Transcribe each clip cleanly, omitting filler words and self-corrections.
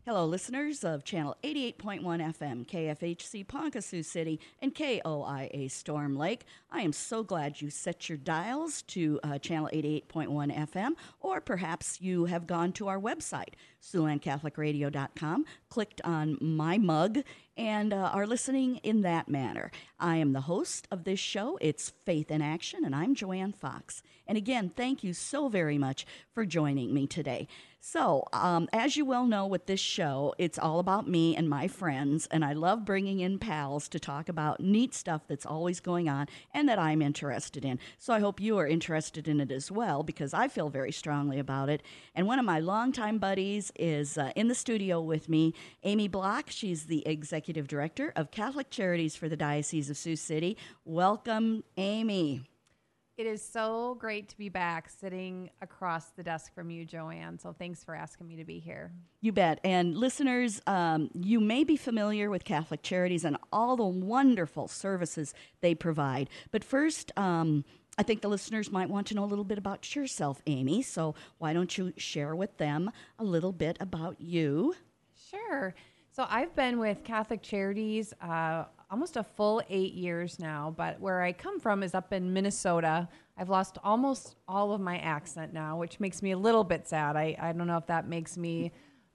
Hello, listeners of Channel 88.1 FM, KFHC Ponca Sioux City, and KOIA Storm Lake. I am so glad you set your dials to Channel 88.1 FM, or perhaps you have gone to our website, SiouxlandCatholicRadio.com, clicked on My Mug, and are listening in that manner. I am the host of this show. It's Faith in Action, and I'm Joanne Fox. And again, thank you so very much for joining me today. So, as you well know with this show, it's all about me and my friends, and I love bringing in pals to talk about neat stuff that's always going on and that I'm interested in. So I hope you are interested in it as well, because I feel very strongly about it. And one of my longtime buddies is in the studio with me, Amy Block. She's the Executive Director of Catholic Charities for the Diocese of Sioux City. Welcome, Amy. It is so great to be back sitting across the desk from you, Joanne. So thanks for asking me to be here. You bet. And listeners, you may be familiar with Catholic Charities and all the wonderful services they provide. But first, I think the listeners might want to know a little bit about yourself, Amy. So why don't you share with them a little bit about you? Sure. So I've been with Catholic Charities almost a full 8 years now, but where I come from is up in Minnesota. I've lost almost all of my accent now, which makes me a little bit sad. I don't know if that makes me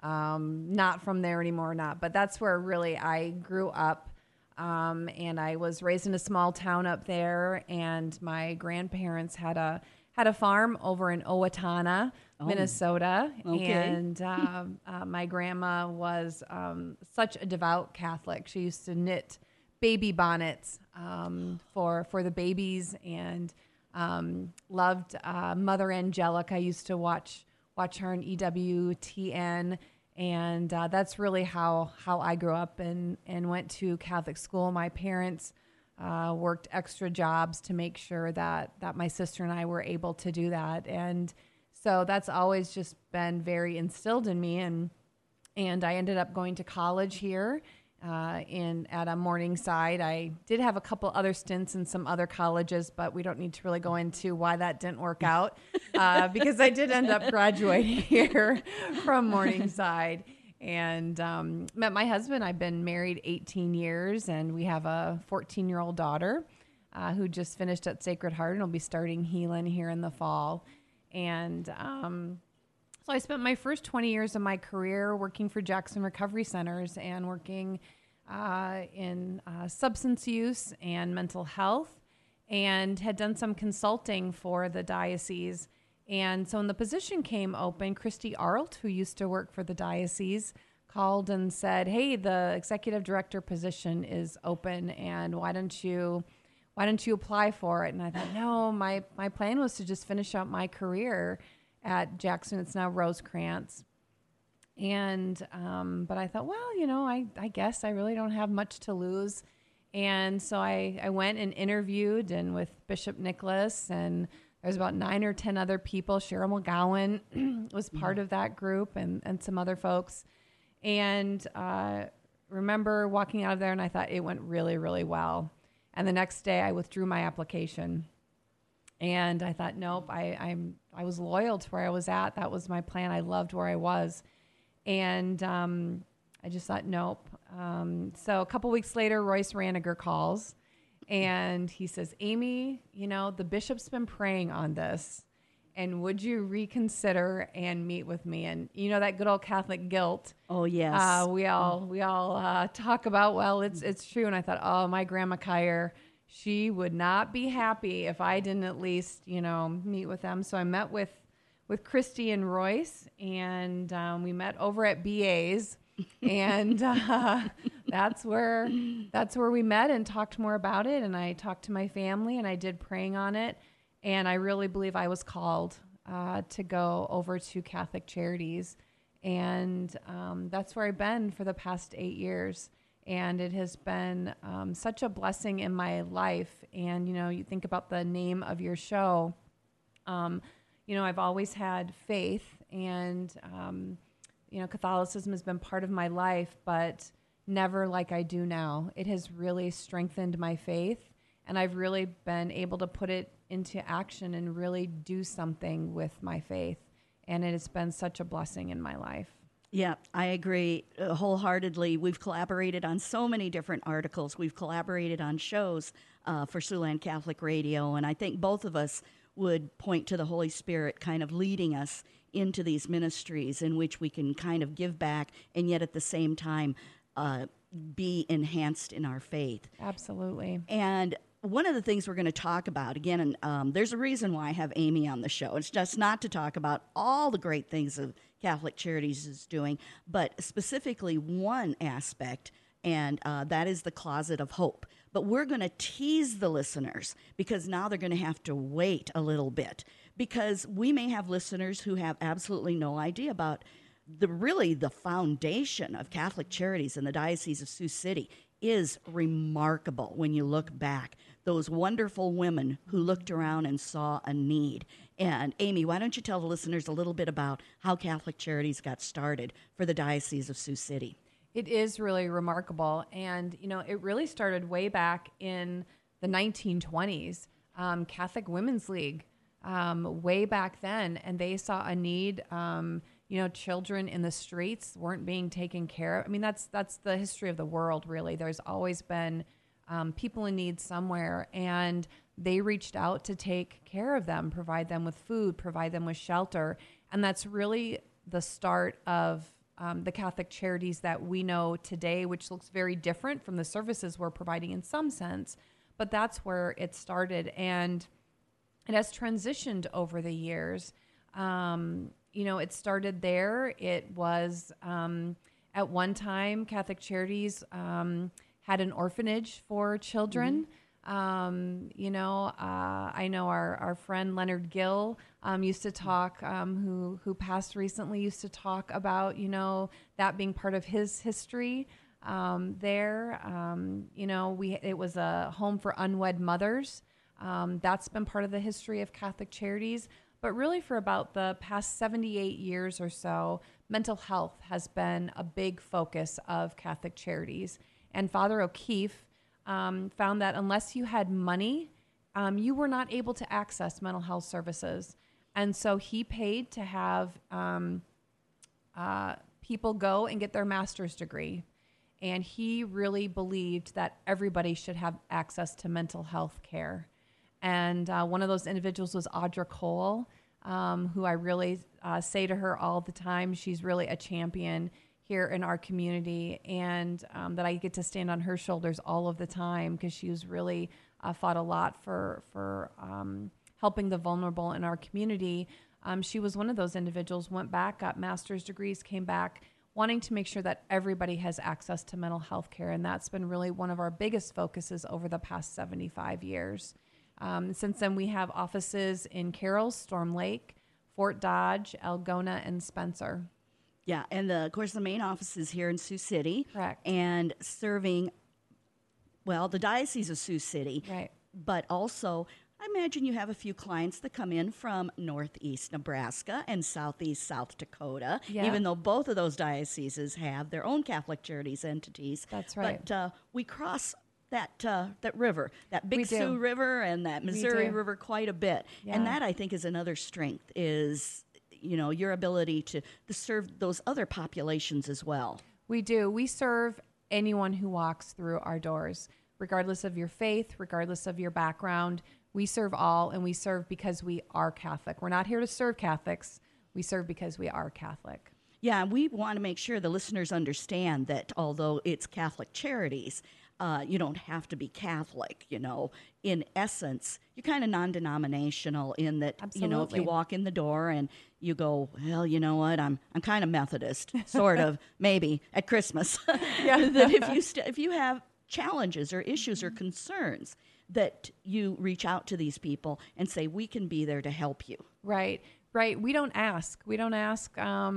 not from there anymore or not, but that's where really I grew up. And I was raised in a small town up there, and my grandparents had a farm over in Owatonna, Minnesota. Okay. And my grandma was such a devout Catholic. She used to knit baby bonnets for the babies, and loved Mother Angelica. I used to watch her on EWTN, and that's really how I grew up and went to Catholic school. My parents worked extra jobs to make sure that my sister and I were able to do that, and so that's always just been very instilled in me. And I ended up going to college here at a Morningside. I did have a couple other stints in some other colleges, but we don't need to really go into why that didn't work out because I did end up graduating here from Morningside. And met my husband. I've been married 18 years, and we have a 14-year-old daughter who just finished at Sacred Heart and will be starting Healing here in the fall. And so I spent my first 20 years of my career working for Jackson Recovery Centers and working in substance use and mental health, and had done some consulting for the diocese. And so when the position came open, Christy Arlt, who used to work for the diocese, called and said, "Hey, the executive director position is open, and why don't you apply for it?" And I thought, no, my plan was to just finish out my career at Jackson. It's now Rosecrans. And but I thought, well, I guess I really don't have much to lose. And so I went and interviewed, and with Bishop Nicholas, and there's about 9 or 10 other people. Cheryl McGowan was part of that group, and some other folks. And remember walking out of there, and I thought it went really, really well. And the next day I withdrew my application. And I thought, nope, I was loyal to where I was at. That was my plan. I loved where I was. And I just thought, nope. So a couple weeks later, Royce Raniger calls, and he says, "Amy, the bishop's been praying on this, and would you reconsider and meet with me?" And that good old Catholic guilt. Oh, yes. We all talk about, well, it's true. And I thought, oh, my grandma Kyer, she would not be happy if I didn't at least, meet with them. So I met with Christy and Royce, and we met over at BA's, and that's where we met and talked more about it. And I talked to my family, and I did praying on it. And I really believe I was called to go over to Catholic Charities. And that's where I've been for the past 8 years. And it has been such a blessing in my life. And, you think about the name of your show. I've always had faith, and, Catholicism has been part of my life, but never like I do now. It has really strengthened my faith, and I've really been able to put it into action and really do something with my faith. And it has been such a blessing in my life. Yeah, I agree wholeheartedly. We've collaborated on so many different articles. We've collaborated on shows for Siouxland Catholic Radio, and I think both of us would point to the Holy Spirit kind of leading us into these ministries in which we can kind of give back and yet at the same time be enhanced in our faith. Absolutely. And one of the things we're going to talk about, again, and there's a reason why I have Amy on the show. It's just not to talk about all the great things that Catholic Charities is doing, but specifically one aspect, and that is the Closet of Hope. But we're going to tease the listeners because now they're going to have to wait a little bit, because we may have listeners who have absolutely no idea about the foundation of Catholic Charities in the Diocese of Sioux City is remarkable when you look back. Those wonderful women who looked around and saw a need. And Amy, why don't you tell the listeners a little bit about how Catholic Charities got started for the Diocese of Sioux City? It is really remarkable. And, it really started way back in the 1920s, Catholic Women's League, way back then. And they saw a need. Children in the streets weren't being taken care of. I mean, that's the history of the world, really. There's always been people in need somewhere, and they reached out to take care of them, provide them with food, provide them with shelter. And that's really the start of the Catholic Charities that we know today, which looks very different from the services we're providing in some sense. But that's where it started, and it has transitioned over the years. It started there. It was, at one time, Catholic Charities had an orphanage for children. I know our friend Leonard Gill used to talk, who passed recently, used to talk about, that being part of his history there. It was a home for unwed mothers. That's been part of the history of Catholic Charities. But really for about the past 78 years or so, mental health has been a big focus of Catholic Charities. And Father O'Keefe found that unless you had money, you were not able to access mental health services. And so he paid to have people go and get their master's degree. And he really believed that everybody should have access to mental health care. And one of those individuals was Audra Cole, who I really say to her all the time. She's really a champion here in our community, and that I get to stand on her shoulders all of the time, because she was really fought a lot for helping the vulnerable in our community. She was one of those individuals, went back, got master's degrees, came back, wanting to make sure that everybody has access to mental health care. And that's been really one of our biggest focuses over the past 75 years. Since then, we have offices in Carroll, Storm Lake, Fort Dodge, Algona, and Spencer. Yeah, and of course, the main office is here in Sioux City. Correct. And serving, the Diocese of Sioux City. Right. But also, I imagine you have a few clients that come in from northeast Nebraska and southeast South Dakota, even though both of those dioceses have their own Catholic Charities entities. That's right. But we cross that river, that Big Sioux River and that Missouri River quite a bit. Yeah. And that, I think, is another strength, is, your ability to serve those other populations as well. We do. We serve anyone who walks through our doors, regardless of your faith, regardless of your background. We serve all, and we serve because we are Catholic. We're not here to serve Catholics. We serve because we are Catholic. Yeah, we want to make sure the listeners understand that although it's Catholic Charities, you don't have to be Catholic, In essence, you're kind of non-denominational in that, Absolutely. If you walk in the door and you go, well, you know what, I'm kind of Methodist, sort of, maybe, at Christmas. Yeah. That if you have challenges or issues or concerns, that you reach out to these people and say, we can be there to help you. Right. We don't ask. We don't ask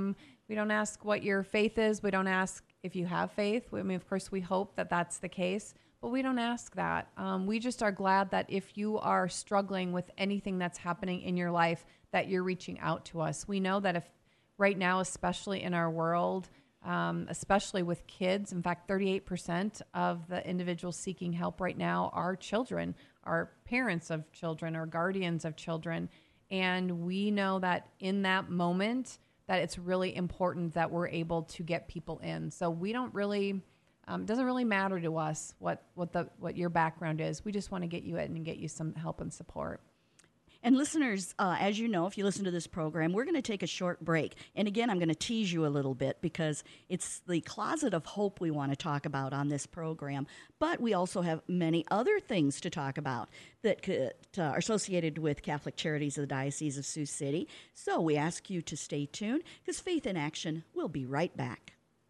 what your faith is. We don't ask if you have faith. I mean, of course, we hope that that's the case, but we don't ask that. We just are glad that if you are struggling with anything that's happening in your life, that you're reaching out to us. We know that if right now, especially in our world, especially with kids, in fact, 38% of the individuals seeking help right now are children, are parents of children, or guardians of children. And we know that in that moment, that it's really important that we're able to get people in. So we don't really, it doesn't really matter to us what your background is. We just want to get you in and get you some help and support. And listeners, as you know, if you listen to this program, we're going to take a short break. And again, I'm going to tease you a little bit because it's the Closet of Hope we want to talk about on this program. But we also have many other things to talk about that are associated with Catholic Charities of the Diocese of Sioux City. So we ask you to stay tuned because Faith in Action will be right back.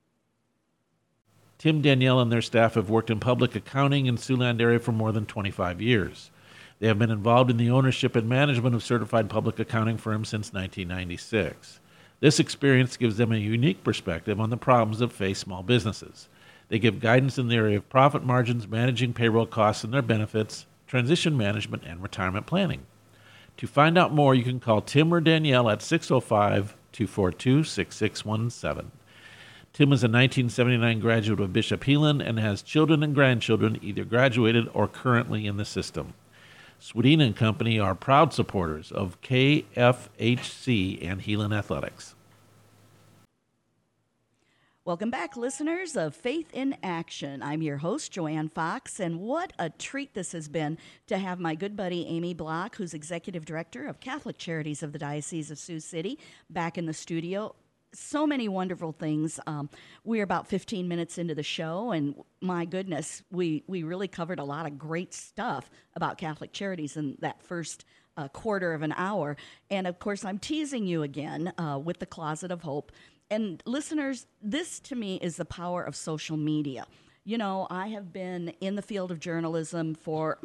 Tim, Danielle, and their staff have worked in public accounting in Siouxland area for more than 25 years. They have been involved in the ownership and management of certified public accounting firms since 1996. This experience gives them a unique perspective on the problems that face small businesses. They give guidance in the area of profit margins, managing payroll costs and their benefits, transition management, and retirement planning. To find out more, you can call Tim or Danielle at 605-242-6617. Tim is a 1979 graduate of Bishop Heelan and has children and grandchildren either graduated or currently in the system. Swedina and Company are proud supporters of KFHC and Heelan Athletics. Welcome back, listeners of Faith in Action. I'm your host, Joanne Fox, and what a treat this has been to have my good buddy Amy Block, who's Executive Director of Catholic Charities of the Diocese of Sioux City, back in the studio. So many wonderful things. We're about 15 minutes into the show, and my goodness, we really covered a lot of great stuff about Catholic Charities in that first quarter of an hour. And of course, I'm teasing you again with the Closet of Hope. And listeners, this to me is the power of social media. You know, I have been in the field of journalism for,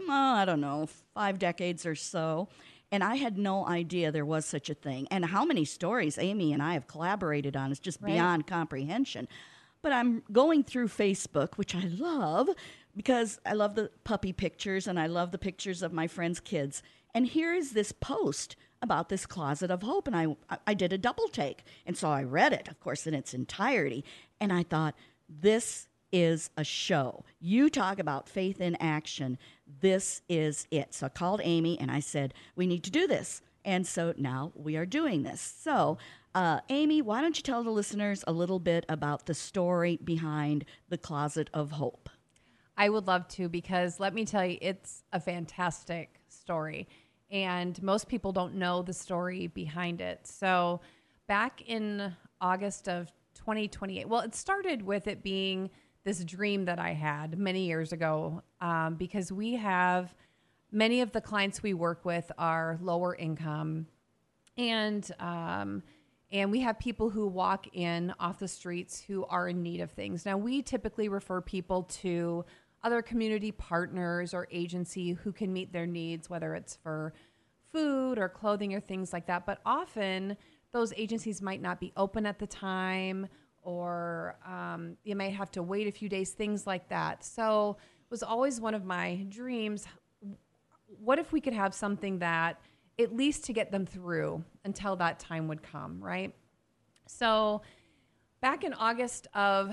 5 decades or so. And I had no idea there was such a thing. And how many stories Amy and I have collaborated on is just beyond comprehension. But I'm going through Facebook, which I love because I love the puppy pictures and I love the pictures of my friends' kids. And here is this post about this Closet of Hope. And I did a double take. And so I read it, of course, in its entirety. And I thought, this is a show. You talk about faith in action. This is it. So I called Amy and I said, we need to do this. And so now we are doing this. So, Amy, why don't you tell the listeners a little bit about the story behind the Closet of Hope? I would love to, because let me tell you, it's a fantastic story. And most people don't know the story behind it. So back in August of 2028, well, it started with it being this dream that I had many years ago, because we have many of the clients we work with are lower income, and we have people who walk in off the streets who are in need of things. Now, we typically refer people to other community partners or agency who can meet their needs, whether it's for food or clothing or things like that. But often those agencies might not be open at the time, or you may have to wait a few days, things like that. So it was always one of my dreams. What if we could have something that at least to get them through until that time would come, right? So back in August of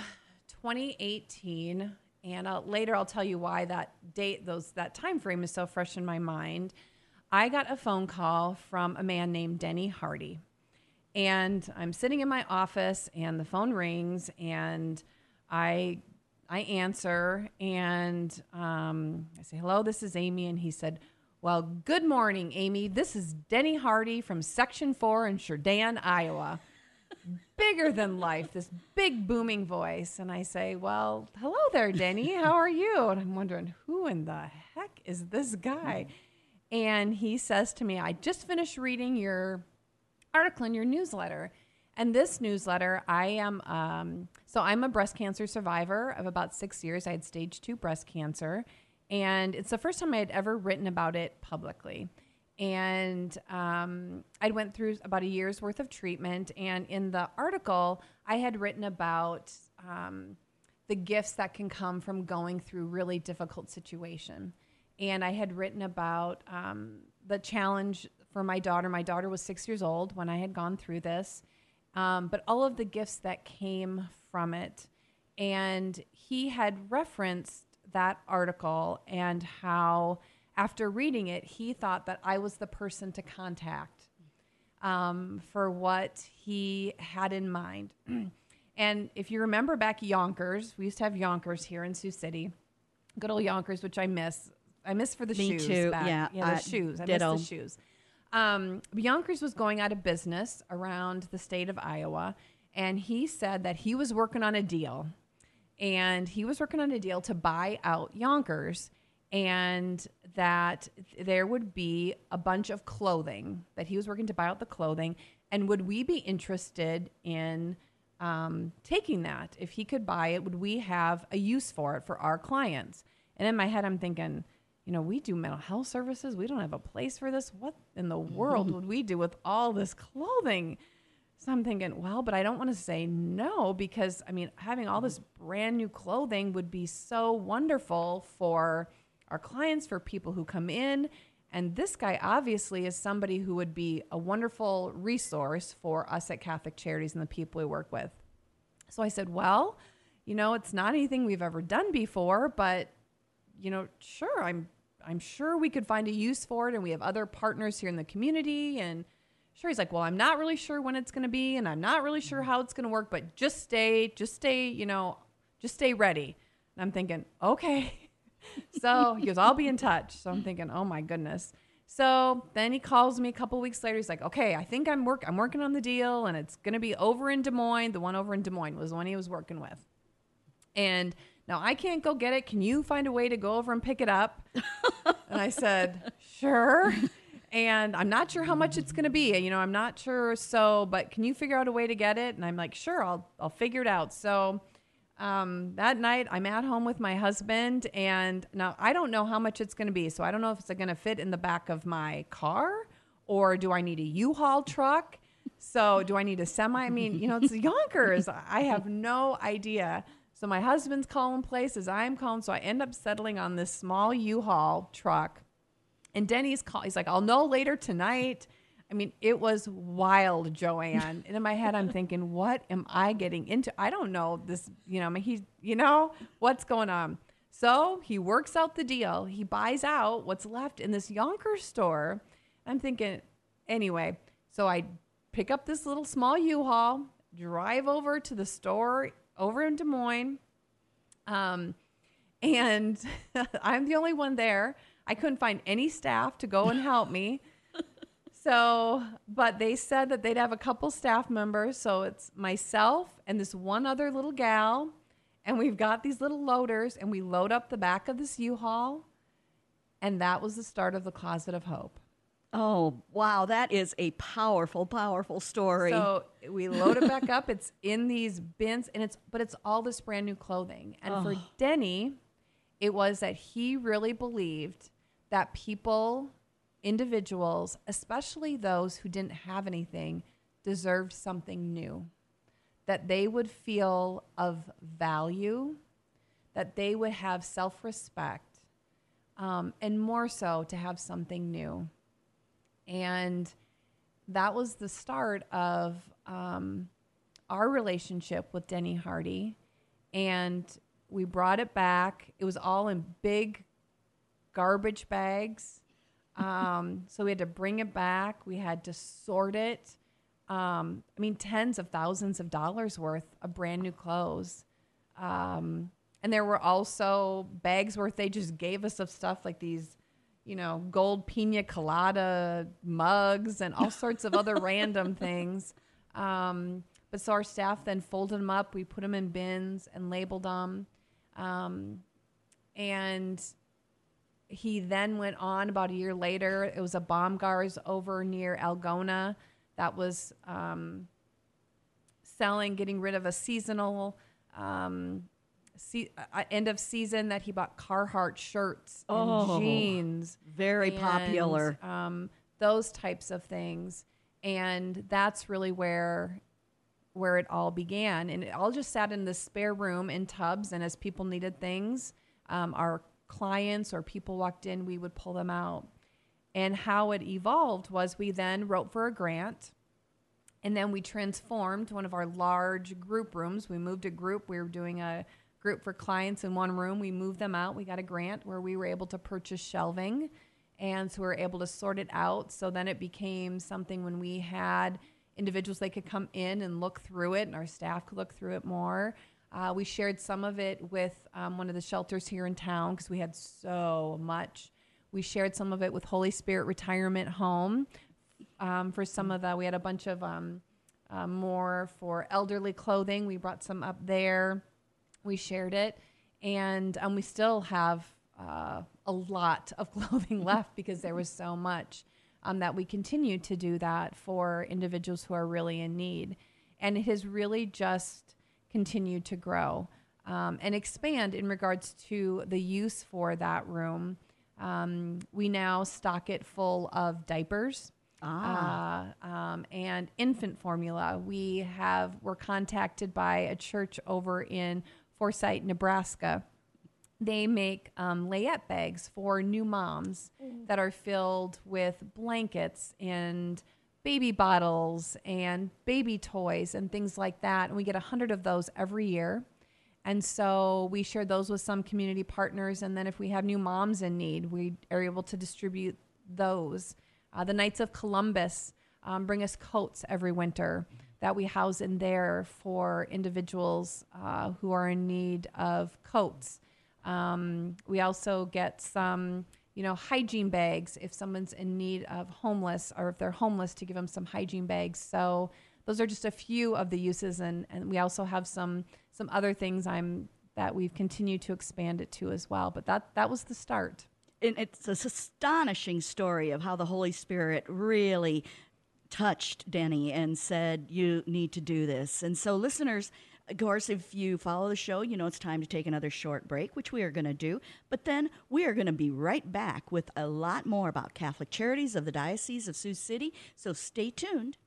2018, and later I'll tell you why that date, that time frame is so fresh in my mind, I got a phone call from a man named Denny Hardy. And I'm sitting in my office and the phone rings and I answer and I say, hello, this is Amy. And he said, well, good morning, Amy. This is Denny Hardy from Section 4 in Sheridan, Iowa. Bigger than life, this big booming voice. And I say, well, hello there, Denny. How are you? And I'm wondering, who in the heck is this guy? And he says to me, I just finished reading your article in your newsletter. And this newsletter, I'm a breast cancer survivor of about 6 years. I had stage 2 breast cancer. And it's the first time I had ever written about it publicly. And I went through about a year's worth of treatment. And in the article, I had written about the gifts that can come from going through really difficult situation. And I had written about the challenge for my daughter. My daughter was 6 years old when I had gone through this, but all of the gifts that came from it. And he had referenced that article and how after reading it, he thought that I was the person to contact for what he had in mind. And if you remember back Yonkers, we used to have Yonkers here in Sioux City. Good old Yonkers, which I miss. I miss for the Me shoes. too. Back. Yeah, the shoes. I ditto. miss the shoes. Yonkers was going out of business around the state of Iowa, and he said that he was working on a deal. And he was working on a deal to buy out Yonkers, and that there would be a bunch of clothing, that he was working to buy out the clothing. And would we be interested in taking that? If he could buy it, would we have a use for it for our clients? And in my head, I'm thinking, we do mental health services. We don't have a place for this. What in the world would we do with all this clothing? So I'm thinking, well, but I don't want to say no because, having all this brand new clothing would be so wonderful for our clients, for people who come in. And this guy obviously is somebody who would be a wonderful resource for us at Catholic Charities and the people we work with. So I said, well, it's not anything we've ever done before, but, sure, I'm sure we could find a use for it. And we have other partners here in the community. And sure, he's like, well, I'm not really sure when it's going to be, and I'm not really sure how it's going to work, but just stay ready. And I'm thinking, okay. So he goes, I'll be in touch. So I'm thinking, oh my goodness. So then he calls me a couple weeks later. He's like, okay, I think I'm working on the deal, and it's going to be over in Des Moines. The one over in Des Moines was the one he was working with. And now I can't go get it. Can you find a way to go over and pick it up? And I said, sure. And I'm not sure how much it's going to be. I'm not sure. So, but can you figure out a way to get it? And I'm like, sure, I'll figure it out. So that night I'm at home with my husband, and now I don't know how much it's going to be. So I don't know if it's going to fit in the back of my car, or do I need a U-Haul truck? So do I need a semi? It's Yonkers. I have no idea. So my husband's calling places, I'm calling. So I end up settling on this small U-Haul truck. And Denny's he's like, I'll know later tonight. It was wild, Joanne. And in my head, I'm thinking, what am I getting into? I don't know this, what's going on. So he works out the deal. He buys out what's left in this Yonkers store. I'm thinking, anyway, so I pick up this little small U-Haul, drive over to the store over in Des Moines. And I'm the only one there. I couldn't find any staff to go and help me. So, but they said that they'd have a couple staff members. So it's myself and this one other little gal. And we've got these little loaders, and we load up the back of this U-Haul. And that was the start of the Closet of Hope. Oh, wow. That is a powerful, powerful story. So we load it back up. It's in these bins, and it's all this brand new clothing. And for Denny, it was that he really believed that people, individuals, especially those who didn't have anything, deserved something new, that they would feel of value, that they would have self-respect, and more so to have something new. And that was the start of our relationship with Denny Hardy. And we brought it back. It was all in big garbage bags. So we had to bring it back. We had to sort it. Tens of thousands of dollars worth of brand new clothes. And there were also bags worth they just gave us of stuff like these, gold pina colada mugs and all sorts of other random things. But so our staff then folded them up. We put them in bins and labeled them. And he then went on about a year later. It was a Baumgars over near Algona that was getting rid of a seasonal end of season that he bought Carhartt shirts and jeans. Very popular. Those types of things. And that's really where it all began. And it all just sat in this spare room in tubs. And as people needed things, our clients or people walked in, we would pull them out. And how it evolved was we then wrote for a grant. And then we transformed one of our large group rooms. We moved a group. We were doing a group for clients in one room. We moved them out. We got a grant where we were able to purchase shelving. And so we were able to sort it out. So then it became something when we had individuals, they could come in and look through it, and our staff could look through it more. We shared some of it with one of the shelters here in town because we had so much. We shared some of it with Holy Spirit Retirement Home. For some of we had a bunch of more for elderly clothing. We brought some up there. We shared it. And we still have a lot of clothing left because there was so much that we continue to do that for individuals who are really in need. And it has really just continued to grow and expand in regards to the use for that room. We now stock it full of diapers and infant formula. We're contacted by a church over in Forsyth, Nebraska. They make layette bags for new moms that are filled with blankets and baby bottles and baby toys and things like that. And we get 100 of those every year. And so we share those with some community partners. And then if we have new moms in need, we are able to distribute those. The Knights of Columbus bring us coats every winter that we house in there for individuals who are in need of coats. We also get some, hygiene bags if someone's in need of homeless, or if they're homeless, to give them some hygiene bags. So those are just a few of the uses, and we also have some other things that we've continued to expand it to as well. But that was the start. And it's an astonishing story of how the Holy Spirit really touched Denny and said, you need to do this. And so listeners, of course, if you follow the show, it's time to take another short break, which we are going to do. But then we are going to be right back with a lot more about Catholic Charities of the Diocese of Sioux City. So stay tuned.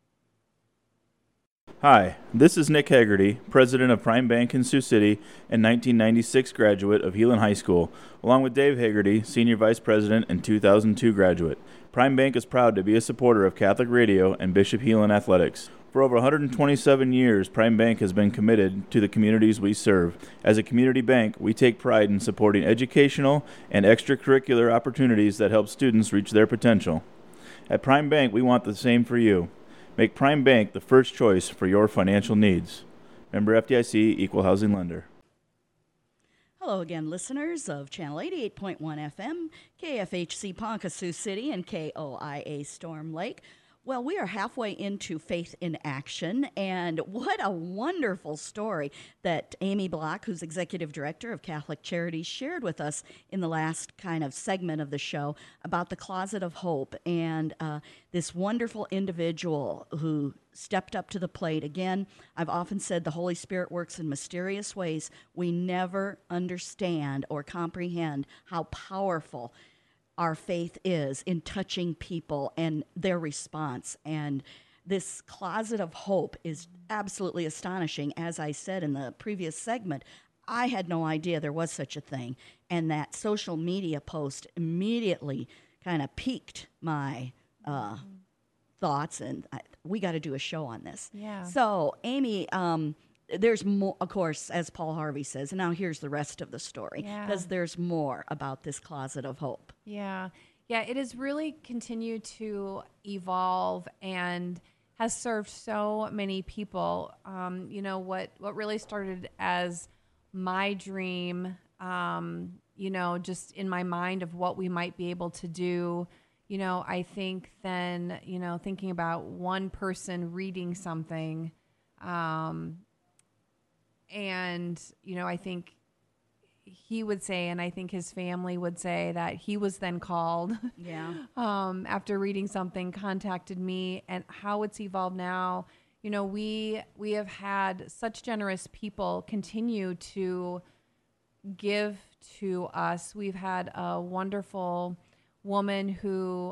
Hi, this is Nick Haggerty, president of Prime Bank in Sioux City and 1996 graduate of Heelan High School, along with Dave Haggerty, senior vice president and 2002 graduate. Prime Bank is proud to be a supporter of Catholic Radio and Bishop Heelan Athletics. For over 127 years, Prime Bank has been committed to the communities we serve. As a community bank, we take pride in supporting educational and extracurricular opportunities that help students reach their potential. At Prime Bank, we want the same for you. Make Prime Bank the first choice for your financial needs. Member FDIC, Equal Housing Lender. Hello again, listeners of Channel 88.1 FM, KFHC Ponca Sioux City, and KOIA Storm Lake. Well, we are halfway into Faith in Action, and what a wonderful story that Amy Block, who's Executive Director of Catholic Charities, shared with us in the last kind of segment of the show about the Closet of Hope and this wonderful individual who stepped up to the plate. Again, I've often said the Holy Spirit works in mysterious ways. We never understand or comprehend how powerful our faith is in touching people and their response. And this Closet of Hope is absolutely astonishing. As I said in the previous segment, I had no idea there was such a thing. And that social media post immediately kind of piqued my thoughts, and we got to do a show on this. Yeah. So, Amy, there's more, of course, as Paul Harvey says, and now here's the rest of the story, because there's more about this Closet of Hope. Yeah. It has really continued to evolve and has served so many people. What really started as my dream, just in my mind of what we might be able to do. I think then, thinking about one person reading something, and, I think he would say, and I think his family would say, that he was then called after reading something, contacted me, and how it's evolved now. We have had such generous people continue to give to us. We've had a wonderful woman who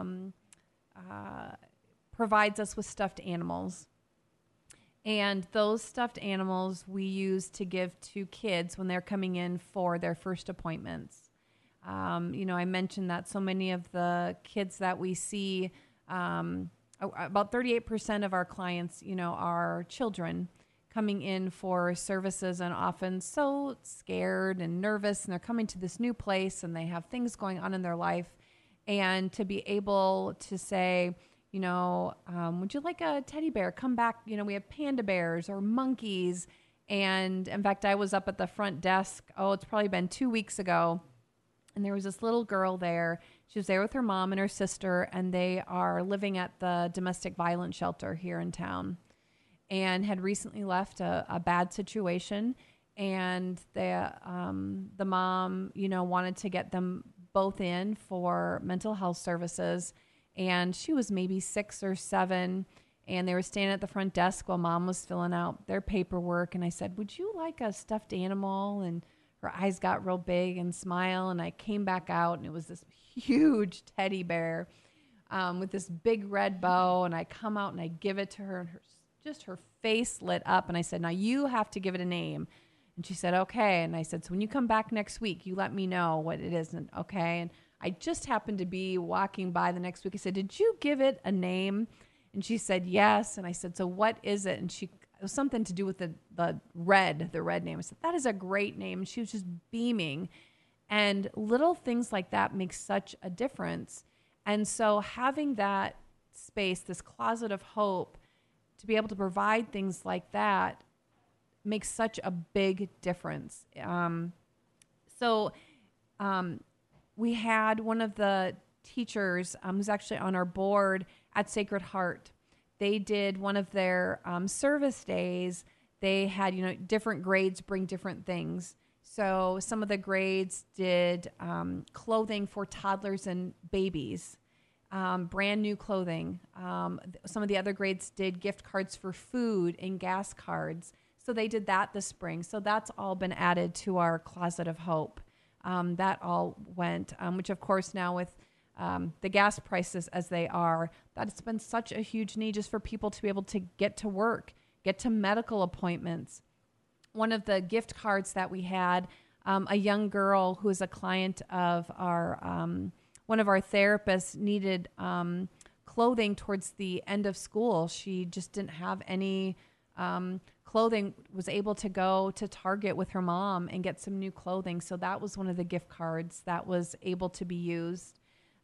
provides us with stuffed animals. And those stuffed animals we use to give to kids when they're coming in for their first appointments. I mentioned that so many of the kids that we see, about 38% of our clients, are children coming in for services, and often so scared and nervous, and they're coming to this new place and they have things going on in their life. and to be able to say, would you like a teddy bear? Come back. We have panda bears or monkeys. And in fact, I was up at the front desk. It's probably been 2 weeks ago. And there was this little girl there. She was there with her mom and her sister, and they are living at the domestic violence shelter here in town and had recently left a bad situation. And the mom, wanted to get them both in for mental health services. And she was maybe 6 or 7, and they were standing at the front desk while mom was filling out their paperwork. And I said, would you like a stuffed animal? And her eyes got real big and smile. And I came back out, and it was this huge teddy bear with this big red bow. And I come out and I give it to her, and her face lit up. And I said, now you have to give it a name. And she said, okay. And I said, so when you come back next week, you let me know what it is. And okay. And I just happened to be walking by the next week. I said, did you give it a name? And she said, yes. And I said, so what is it? And it was something to do with the red name. I said, that is a great name. And she was just beaming. And little things like that make such a difference. And so having that space, this closet of hope, to be able to provide things like that makes such a big difference. We had one of the teachers who's actually on our board at Sacred Heart. They did one of their service days. They had, different grades bring different things. So some of the grades did clothing for toddlers and babies, brand new clothing. Some of the other grades did gift cards for food and gas cards. So they did that this spring. So that's all been added to our Closet of Hope. That all went, which of course now with the gas prices as they are, that's been such a huge need just for people to be able to get to work, get to medical appointments. One of the gift cards that we had, a young girl who is a client of our, one of our therapists needed clothing towards the end of school. She just didn't have any clothing, was able to go to Target with her mom and get some new clothing. So that was one of the gift cards that was able to be used.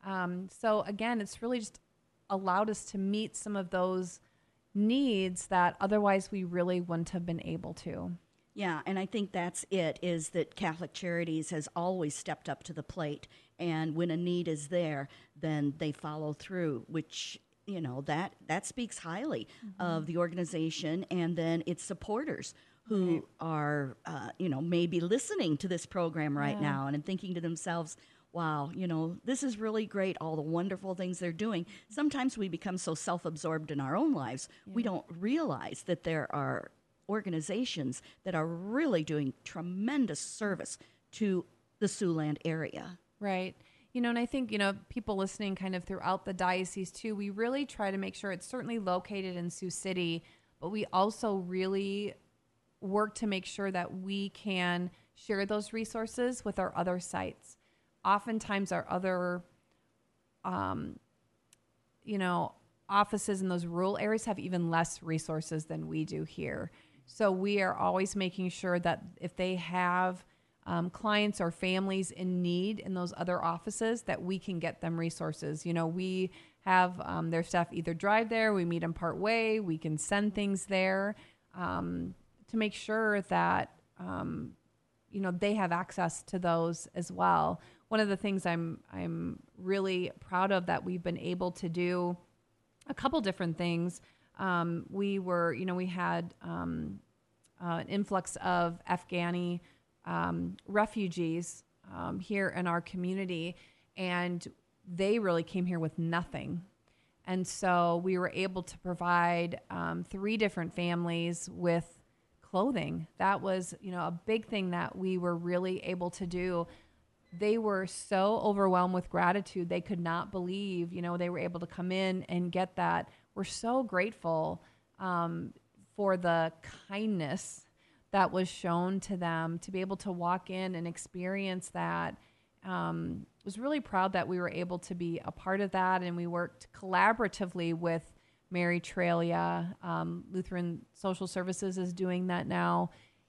So again, it's really just allowed us to meet some of those needs that otherwise we really wouldn't have been able to. Yeah, and I think that's it, is that Catholic Charities has always stepped up to the plate, and when a need is there, then they follow through, which that speaks highly of the organization and then its supporters who are, maybe listening to this program right now and thinking to themselves, wow, this is really great, all the wonderful things they're doing. Sometimes we become so self-absorbed in our own lives, we don't realize that there are organizations that are really doing tremendous service to the Siouxland area. Right. And I think, people listening kind of throughout the diocese too, we really try to make sure it's certainly located in Sioux City, but we also really work to make sure that we can share those resources with our other sites. Oftentimes our other, offices in those rural areas have even less resources than we do here. So we are always making sure that if they have clients or families in need in those other offices, that we can get them resources. We have their staff either drive there, we meet them part way, we can send things there to make sure that, they have access to those as well. One of the things I'm really proud of that we've been able to do a couple different things. We had an influx of Afghani refugees here in our community, and they really came here with nothing. And so we were able to provide 3 different families with clothing. That was, a big thing that we were really able to do. They were so overwhelmed with gratitude. They could not believe, they were able to come in and get that. We're so grateful for the kindness that was shown to them to be able to walk in and experience that. Was really proud that we were able to be a part of that, and we worked collaboratively with Mary Tralia. Lutheran Social Services is doing that now,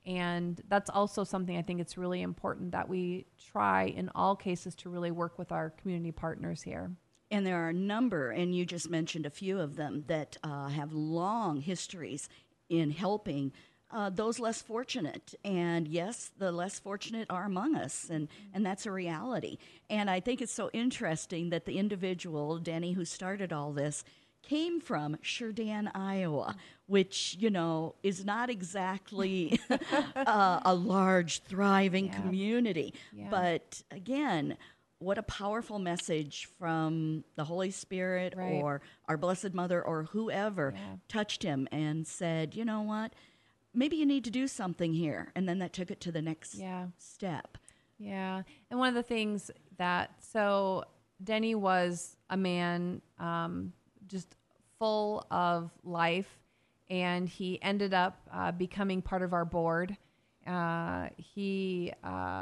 And that's also something I think it's really important that we try in all cases to really work with our community partners here. And there are a number, and you just mentioned a few of them, that have long histories in helping those less fortunate. And yes, the less fortunate are among us, and that's a reality. And I think it's so interesting that the individual, Denny, who started all this, came from Sheridan, Iowa, which, is not exactly a large, thriving community. Yeah. But again, what a powerful message from the Holy Spirit or our Blessed Mother or whoever touched him and said, you know what, maybe you need to do something here. And then that took it to the next step. Yeah. And one of the things so Denny was a man just full of life, and he ended up becoming part of our board. He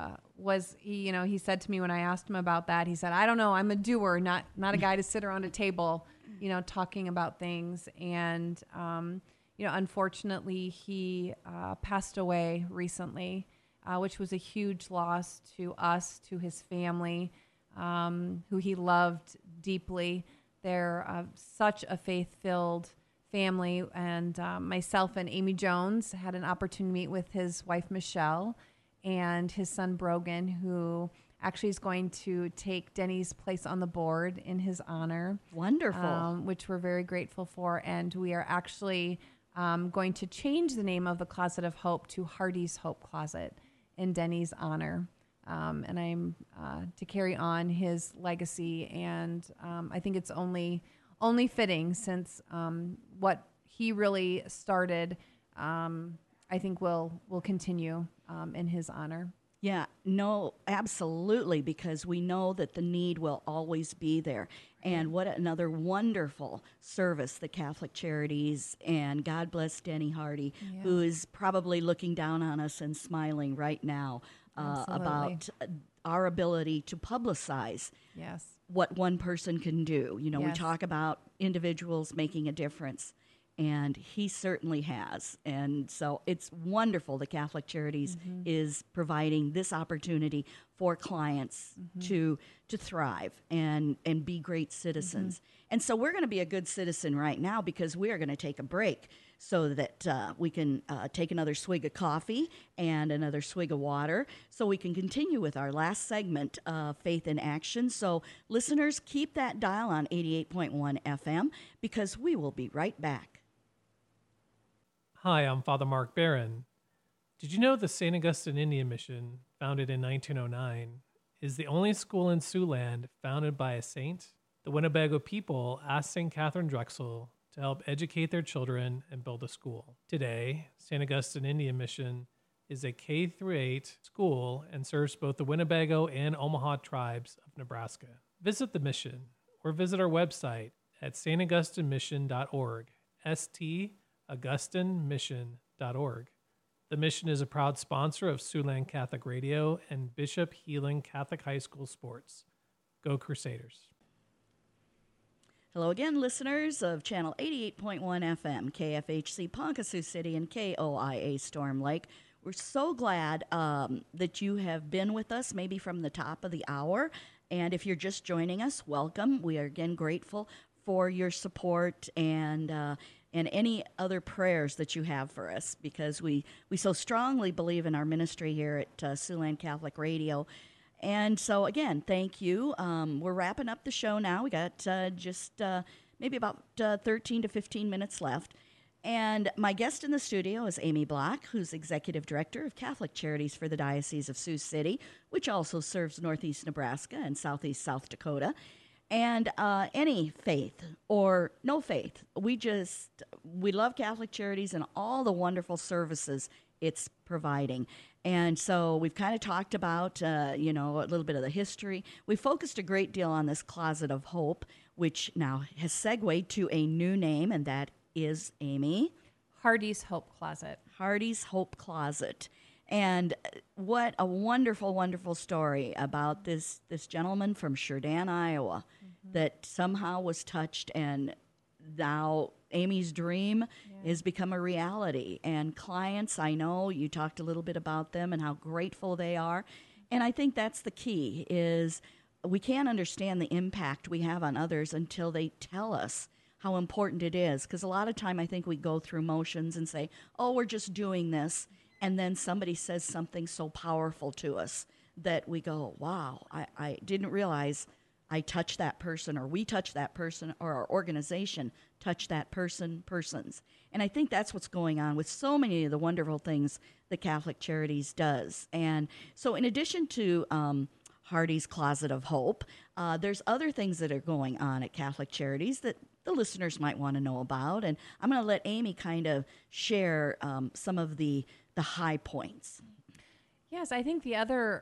said to me when I asked him about that, he said, I don't know, I'm a doer, not a guy to sit around a table, talking about things. And, unfortunately he passed away recently, which was a huge loss to us, to his family, who he loved deeply. They're such a faith-filled family, and myself and Amy Jones had an opportunity to meet with his wife Michelle and his son Brogan, who actually is going to take Denny's place on the board in his honor. Wonderful. Which we're very grateful for, and we are actually going to change the name of the Closet of Hope to Hardy's Hope Closet in Denny's honor. And I'm to carry on his legacy, and I think it's only fitting, since what he really started, I think will continue in his honor. Yeah, no, absolutely, because we know that the need will always be there. And what another wonderful service the Catholic Charities, and God bless Denny Hardy, who is probably looking down on us and smiling right now about our ability to publicize what one person can do. We talk about individuals making a difference, and he certainly has. And so it's wonderful the Catholic Charities is providing this opportunity for clients to thrive and be great citizens. And so we're going to be a good citizen right now, because we are going to take a break so that we can take another swig of coffee and another swig of water, so we can continue with our last segment, Faith in Action. So listeners, keep that dial on 88.1 FM, because we will be right back. Hi, I'm Father Mark Barron. Did you know the St. Augustine Indian Mission, founded in 1909, is the only school in Siouxland founded by a saint? The Winnebago people asked St. Catherine Drexel to help educate their children and build a school. Today, St. Augustine Indian Mission is a K-8 school and serves both the Winnebago and Omaha tribes of Nebraska. Visit the mission or visit our website at staugustinemission.org, staugustinemission.org. The mission is a proud sponsor of Siouxland Catholic Radio and Bishop Healing Catholic High School Sports. Go Crusaders. Hello again, listeners of Channel 88.1 FM, KFHC Ponca Sioux City and KOIA Storm Lake. We're so glad that you have been with us, maybe from the top of the hour. And if you're just joining us, welcome. We are again grateful for your support and any other prayers that you have for us, because we so strongly believe in our ministry here at Siouxland Catholic Radio. And so, again, thank you. We're wrapping up the show now. We got just maybe about 13 to 15 minutes left. And my guest in the studio is Amy Block, who's Executive Director of Catholic Charities for the Diocese of Sioux City, which also serves Northeast Nebraska and Southeast South Dakota. And any faith or no faith, we love Catholic Charities and all the wonderful services it's providing. And so we've kind of talked about, a little bit of the history. We focused a great deal on this Closet of Hope, which now has segued to a new name, and that is, Amy? Hardy's Hope Closet. Hardy's Hope Closet. And what a wonderful, wonderful story about this gentleman from Sheridan, Iowa, that somehow was touched and now Amy's dream has become a reality. And clients, I know you talked a little bit about them and how grateful they are. And I think that's the key is we can't understand the impact we have on others until they tell us how important it is. Because a lot of time I think we go through motions and say, oh, we're just doing this. And then somebody says something so powerful to us that we go, wow, I didn't realize I touched that person, or we touched that person, or our organization touched that persons. And I think that's what's going on with so many of the wonderful things that Catholic Charities does. And so in addition to Hardy's Closet of Hope, there's other things that are going on at Catholic Charities that the listeners might want to know about. And I'm going to let Amy kind of share some of the high points. Yes, I think the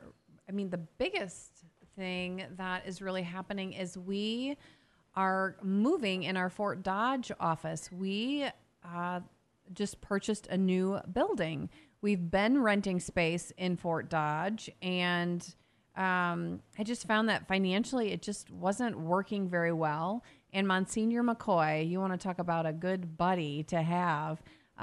biggest thing that is really happening is we are moving in our Fort Dodge office. We just purchased a new building. We've been renting space in Fort Dodge, and I just found that financially it just wasn't working very well. And Monsignor McCoy, you want to talk about a good buddy to have.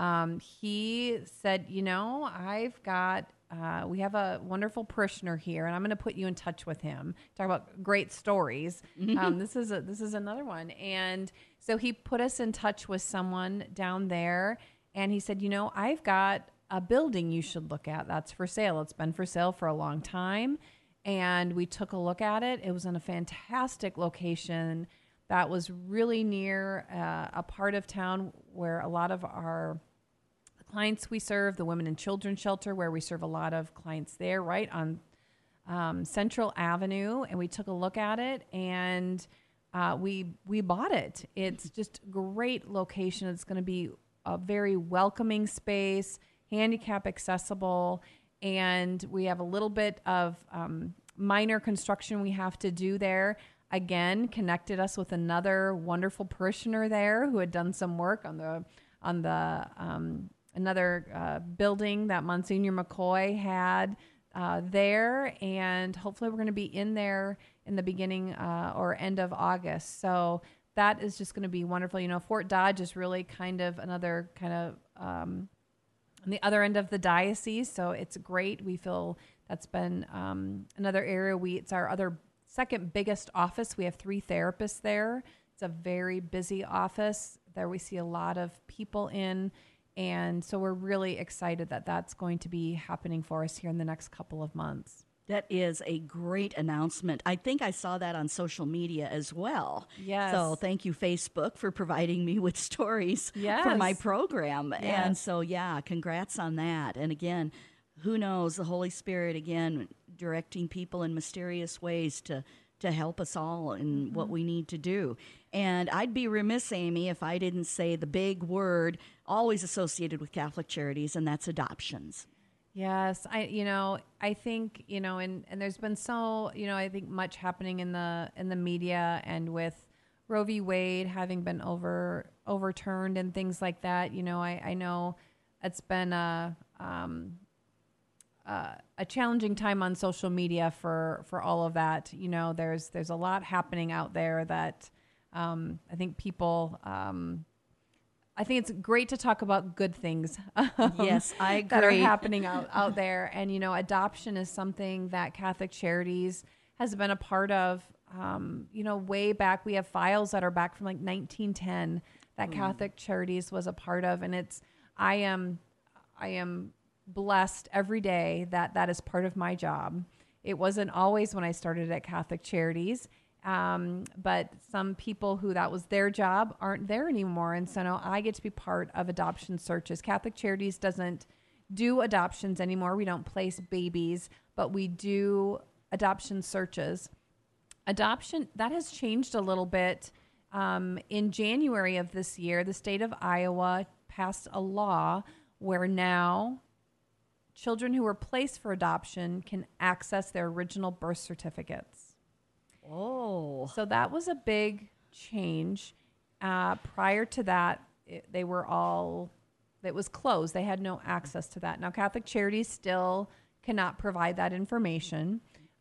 He said, I've got, we have a wonderful parishioner here, and I'm going to put you in touch with him. Talk about great stories. This is another one. And so he put us in touch with someone down there, and he said, I've got a building you should look at that's for sale. It's been for sale for a long time. And we took a look at it. It was in a fantastic location that was really near a part of town where a lot of our clients we serve, the Women and Children Shelter, where we serve a lot of clients there, right on Central Avenue. And we took a look at it, and we bought it. It's just a great location. It's going to be a very welcoming space, handicap accessible, and we have a little bit of minor construction we have to do there. Again, connected us with another wonderful parishioner there who had done some work on the another building that Monsignor McCoy had there, and hopefully we're going to be in there in the beginning or end of August. So that is just going to be wonderful. Fort Dodge is really kind of another kind of on the other end of the diocese, so it's great. We feel that's been another area. It's our other second biggest office. We have 3 therapists there. It's a very busy office. There we see a lot of people in, and so we're really excited that that's going to be happening for us here in the next couple of months. That is a great announcement. I think I saw that on social media as well. Yes. So thank you, Facebook, for providing me with stories for my program. Yes. And so, congrats on that. And again, who knows, the Holy Spirit, again, directing people in mysterious ways to help us all in what we need to do. And I'd be remiss, Amy, if I didn't say the big word always associated with Catholic Charities, and that's adoptions. Yes, I think, and there's been I think much happening in the media, and with Roe v. Wade having been overturned and things like that. I know it's been a challenging time on social media for all of that. There's a lot happening out there that I think people. I think it's great to talk about good things. Yes, I agree. That are happening out there. And, adoption is something that Catholic Charities has been a part of, way back. We have files that are back from like 1910 that Catholic Charities was a part of. And I am blessed every day that is part of my job. It wasn't always when I started at Catholic Charities. But some people who that was their job aren't there anymore. And so now I get to be part of adoption searches. Catholic Charities doesn't do adoptions anymore. We don't place babies, but we do adoption searches. Adoption, that has changed a little bit. In January of this year, the state of Iowa passed a law where now children who were placed for adoption can access their original birth certificates. Oh. So that was a big change. Prior to that, it was closed. They had no access to that. Now, Catholic Charities still cannot provide that information.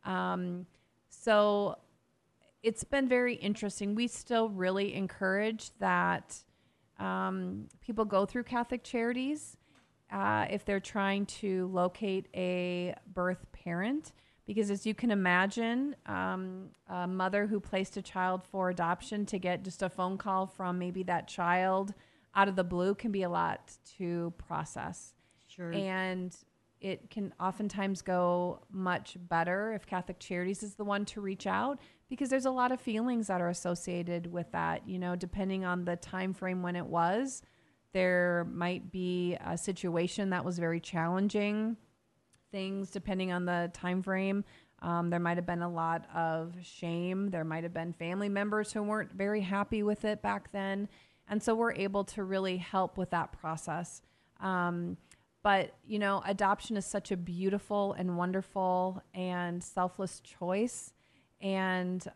So it's been very interesting. We still really encourage that people go through Catholic Charities if they're trying to locate a birth parent. Because as you can imagine, a mother who placed a child for adoption, to get just a phone call from maybe that child out of the blue can be a lot to process. Sure. And it can oftentimes go much better if Catholic Charities is the one to reach out, because there's a lot of feelings that are associated with that. You know, depending on the time frame when it was, there might be a situation that was very challenging. Things depending on the time frame. There might have been a lot of shame. There might have been family members who weren't very happy with it back then. And so we're able to really help with that process. But, you know, adoption is such a beautiful and wonderful and selfless choice. And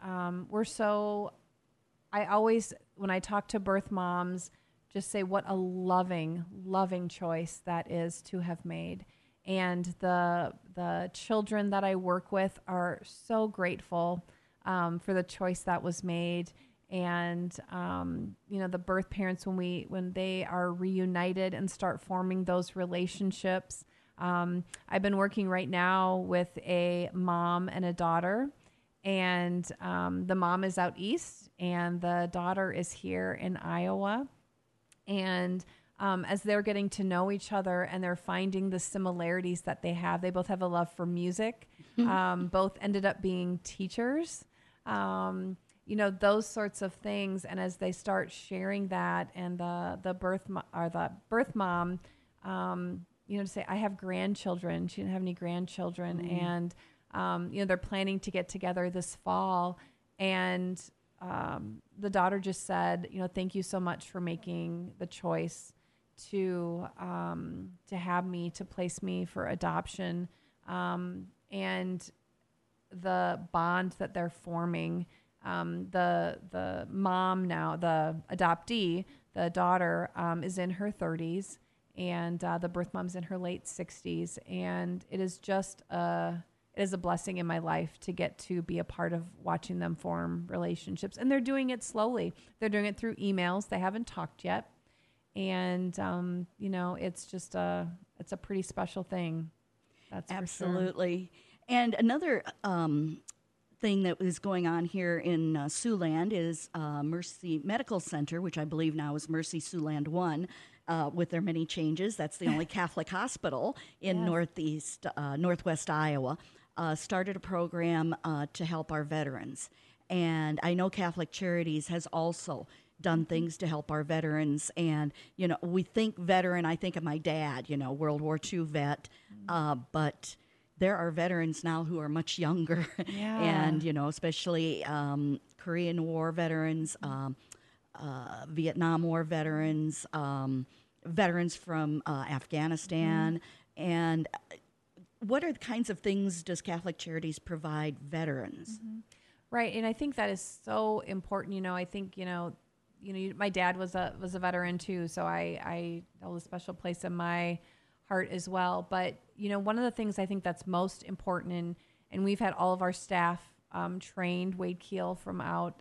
I always, when I talk to birth moms, just say what a loving, loving choice that is to have made. And the children that I work with are so grateful for the choice that was made. And you know, the birth parents, when they are reunited and start forming those relationships. I've been working right now with a mom and a daughter, and the mom is out east, and the daughter is here in Iowa. And as they're getting to know each other and they're finding the similarities that they both have a love for music. Both ended up being teachers. You know, those sorts of things. And as they start sharing that, and the birth mom, you know, to say, I have grandchildren. She didn't have any grandchildren. And, you know, they're planning to get together this fall. And the daughter just said, you know, thank you so much for making the choice to have me, to place me for adoption. And the bond that they're forming, the mom now, the adoptee, the daughter, is in her 30s, and the birth mom's in her late 60s. And it is just it is a blessing in my life to get to be a part of watching them form relationships. And they're doing it slowly. They're doing it through emails. They haven't talked yet. And, you know, it's just it's a pretty special thing. That's absolutely. And another thing that is going on here in Siouxland is Mercy Medical Center, which I believe now is Mercy Siouxland 1, with their many changes. That's the only Catholic hospital in northwest Iowa. Started a program to help our veterans. And I know Catholic Charities has also done things to help our veterans. And, you know, we think veteran, I think of my dad, you know, World War II vet, but there are veterans now who are much younger. Yeah. And, you know, especially Korean War veterans, Vietnam War veterans, veterans from Afghanistan. And what are the kinds of things does Catholic Charities provide veterans? Right. And I think that is so important. You know, I think, my dad was a veteran too, so I held a special place in my heart as well. But, you know, one of the things I think that's most important, and we've had all of our staff trained, Wade Keel from out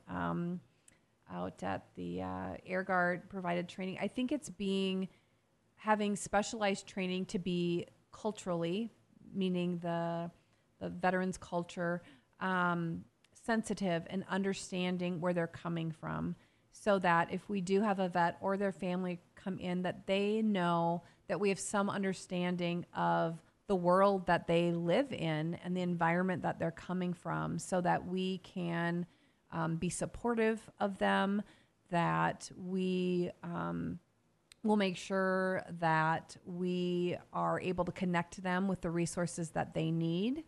at the Air Guard provided training. I think it's having specialized training to be culturally, meaning the veterans' culture, sensitive and understanding where they're coming from, so that if we do have a vet or their family come in, that they know that we have some understanding of the world that they live in and the environment that they're coming from, so that we can be supportive of them, that we will make sure that we are able to connect them with the resources that they need,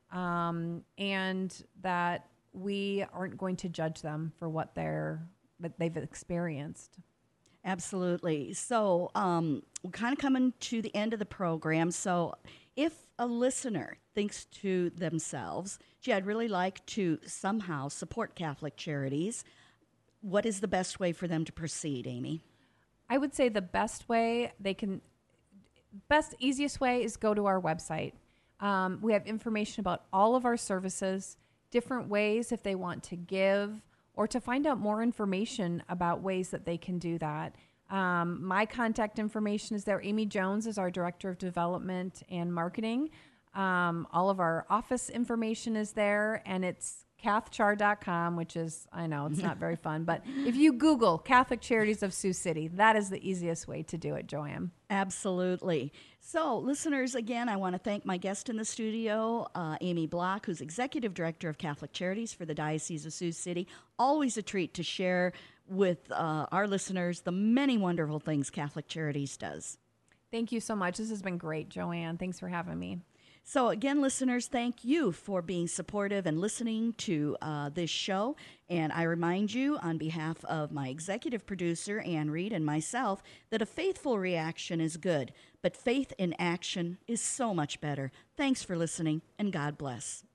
and that we aren't going to judge them for what they've experienced. Absolutely. So we're kind of coming to the end of the program. So if a listener thinks to themselves, gee, I'd really like to somehow support Catholic Charities, what is the best way for them to proceed, Amy? I would say the easiest way is go to our website. We have information about all of our services, different ways if they want to give, or to find out more information about ways that they can do that. My contact information is there. Amy Jones is our Director of Development and Marketing. All of our office information is there, and it's cathchar.com, which is, I know, it's not very fun, but if you Google Catholic Charities of Sioux City, that is the easiest way to do it, Joanne. Absolutely. So, listeners, again, I want to thank my guest in the studio, Amy Block, who's Executive Director of Catholic Charities for the Diocese of Sioux City. Always a treat to share with our listeners the many wonderful things Catholic Charities does. Thank you so much. This has been great, Joanne. Thanks for having me. So again, listeners, thank you for being supportive and listening to this show. And I remind you, on behalf of my executive producer, Ann Reed, and myself, that a faithful reaction is good, but faith in action is so much better. Thanks for listening, and God bless.